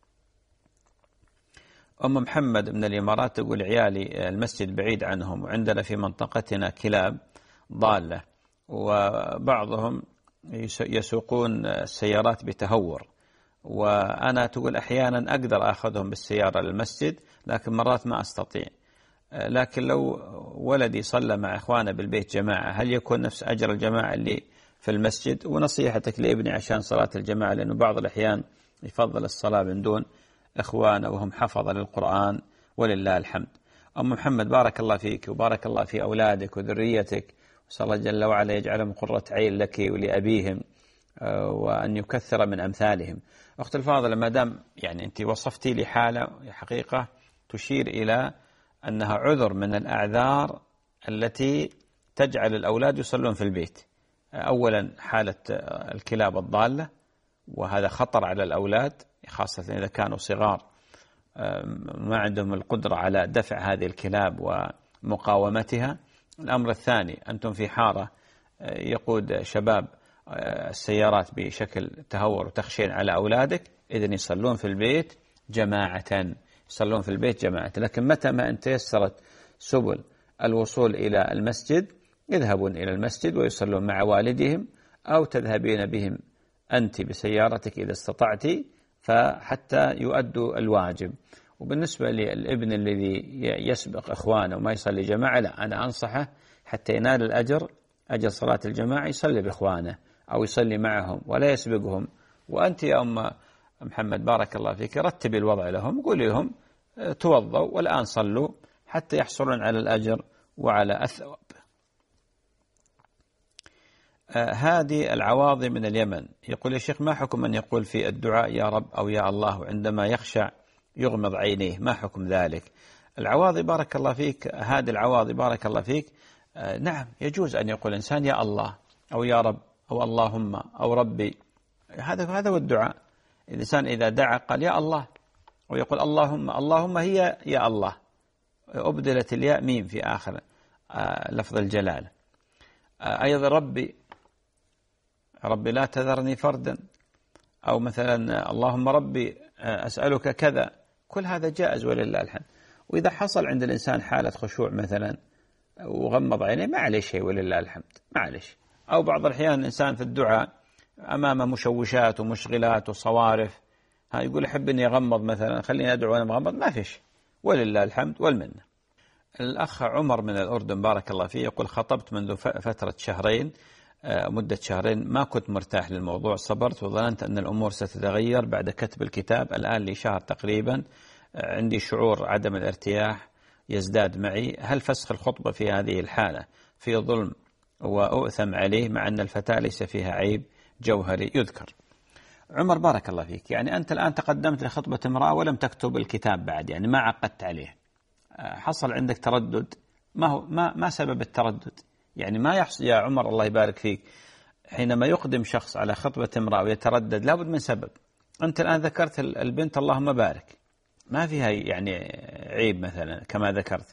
أم محمد من الإمارات تقول: عيالي المسجد بعيد عنهم، وعندنا في منطقتنا كلاب ضالة، وبعضهم يسوقون السيارات بتهور، وأنا تقول أحيانا أقدر أخذهم بالسيارة للمسجد لكن مرات ما أستطيع. لكن لو ولدي صلى مع إخوانه بالبيت جماعة، هل يكون نفس أجر الجماعة اللي في المسجد، ونصيحتك لابني عشان صلاة الجماعة، لأنه بعض الأحيان يفضل الصلاة من دون إخوانه وهم حفظة للقرآن ولله الحمد. أم محمد بارك الله فيك وبارك الله في أولادك وذريتك، وصلى الله جل وعلا يجعلهم قرة عين لك ولأبيهم وأن يكثر من أمثالهم. أخت الفاضلة، ما دام يعني أنت وصفتي لي حالة حقيقة تشير إلى أنها عذر من الأعذار التي تجعل الأولاد يصلون في البيت. أولا حالة الكلاب الضالة، وهذا خطر على الأولاد خاصة إذا كانوا صغار ما عندهم القدرة على دفع هذه الكلاب ومقاومتها. الأمر الثاني، أنتم في حارة يقود شباب السيارات بشكل تهور وتخشين على أولادك، إذن يصلون في البيت جماعة، يصلون في البيت جماعة. لكن متى ما أن تيسرت سبل الوصول إلى المسجد يذهبون إلى المسجد ويصلون مع والدهم، أو تذهبين بهم أنت بسيارتك إذا استطعت، فحتى يؤدوا الواجب. وبالنسبة للابن الذي يسبق إخوانه وما يصلي جماعة، لا، أنا أنصحه حتى ينال الأجر، أجر صلاة الجماعة، يصلي بإخوانه أو يصلي معهم ولا يسبقهم. وأنت يا أم محمد بارك الله فيك رتبي الوضع لهم، قولي لهم توضوا والآن صلوا حتى يحصلون على الأجر وعلى الثواب. هذه العواضي من اليمن يقول: يا شيخ، ما حكم من يقول في الدعاء يا رب أو يا الله عندما يخشع يغمض عينيه، ما حكم ذلك؟ العواضي بارك الله فيك، هذه العواضي بارك الله فيك، نعم يجوز أن يقول إنسان يا الله أو يا رب أو اللهم أو ربي، هذا هو الدعاء. الإنسان إذا دعا قال يا الله، ويقول اللهم، اللهم هي يا الله، أبدلت الياء ميم في آخر لفظ الجلالة. أيضا ربي لا تذرني فردا، أو مثلا اللهم ربي أسألك كذا، كل هذا جائز ولله الحمد. وإذا حصل عند الإنسان حالة خشوع مثلا وغمض عينيه ما عليه شيء ولله الحمد، ما عليه شيء. أو بعض الأحيان الإنسان في الدعاء أمامه مشوشات ومشغلات وصوارف، يقول أحب أني أغمض مثلا، خليني أدعو وأنا مغمض، ما فيش ولله الحمد والمنة. الأخ عمر من الأردن بارك الله فيه يقول: خطبت منذ فترة شهرين، مدة شهرين ما كنت مرتاح للموضوع، صبرت وظننت أن الأمور ستتغير بعد كتب الكتاب، الآن لي شهر تقريبا عندي شعور عدم الارتياح يزداد معي، هل فسخ الخطبة في هذه الحالة في ظلم وأؤثم عليه مع أن الفتاة ليس فيها عيب جوهري يذكر؟ عمر بارك الله فيك، يعني أنت الآن تقدمت لخطبة امرأة ولم تكتب الكتاب بعد، يعني ما عقدت عليه، حصل عندك تردد، ما سبب التردد؟ يعني ما يحصل يا عمر الله يبارك فيك، حينما يقدم شخص على خطبة امرأة ويتردد لابد من سبب. أنت الآن ذكرت البنت اللهم بارك، ما فيها يعني عيب مثلا كما ذكرت.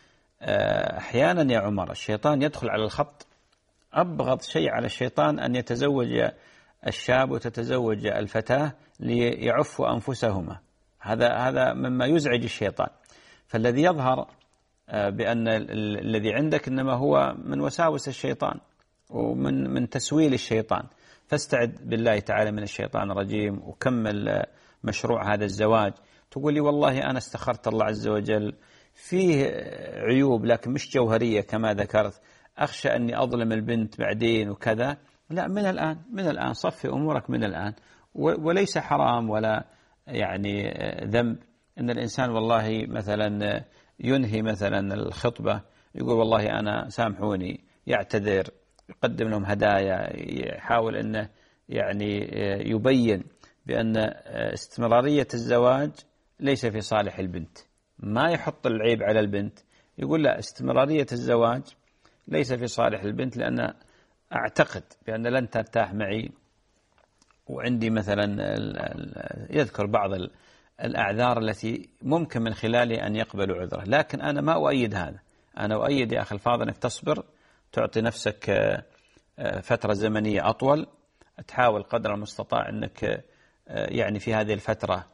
أحيانا يا عمر الشيطان يدخل على الخط، أبغض شيء على الشيطان أن يتزوج الشاب وتتزوج الفتاة ليعفوا أنفسهما، هذا مما يزعج الشيطان. فالذي يظهر بأن الذي عندك إنما هو من وساوس الشيطان ومن تسويل الشيطان، فاستعد بالله تعالى من الشيطان الرجيم وكمل مشروع هذا الزواج. تقول لي والله أنا استخرت الله عز وجل، فيه عيوب لكن مش جوهرية كما ذكرت، أخشى أني أظلم البنت بعدين وكذا. لا، من الآن صفي أمورك من الآن، وليس حرام ولا يعني ذنب أن الإنسان والله مثلا ينهي مثلا الخطبة يقول والله أنا سامحوني، يعتذر، يقدم لهم هدايا، يحاول أنه يعني يبين بأن استمرارية الزواج ليس في صالح البنت، ما يحط العيب على البنت، يقول لا، استمرارية الزواج ليس في صالح البنت، لأن أعتقد بأن لن ترتاح معي، وعندي مثلا يذكر بعض الأعذار التي ممكن من خلالها أن يقبلوا عذره. لكن أنا ما أؤيد هذا، أنا أؤيد يا أخي الفاضل أنك تصبر، تعطي نفسك فترة زمنية أطول، تحاول قدر المستطاع أنك يعني في هذه الفترة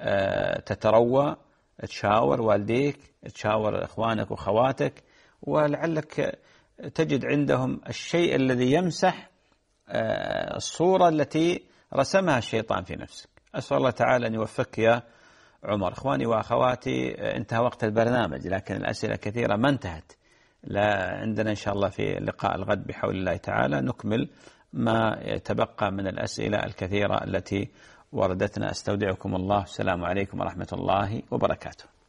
تتروى، تشاور والديك، تشاور إخوانك وخواتك، ولعلك تجد عندهم الشيء الذي يمسح الصورة التي رسمها الشيطان في نفسك. أسأل الله تعالى أن يوفقك يا عمر. إخواني وأخواتي، انتهى وقت البرنامج، لكن الأسئلة كثيرة ما انتهت، لا عندنا إن شاء الله في لقاء الغد بحول الله تعالى نكمل ما يتبقى من الأسئلة الكثيرة التي وردتنا. أستودعكم الله، السلام عليكم ورحمة الله وبركاته.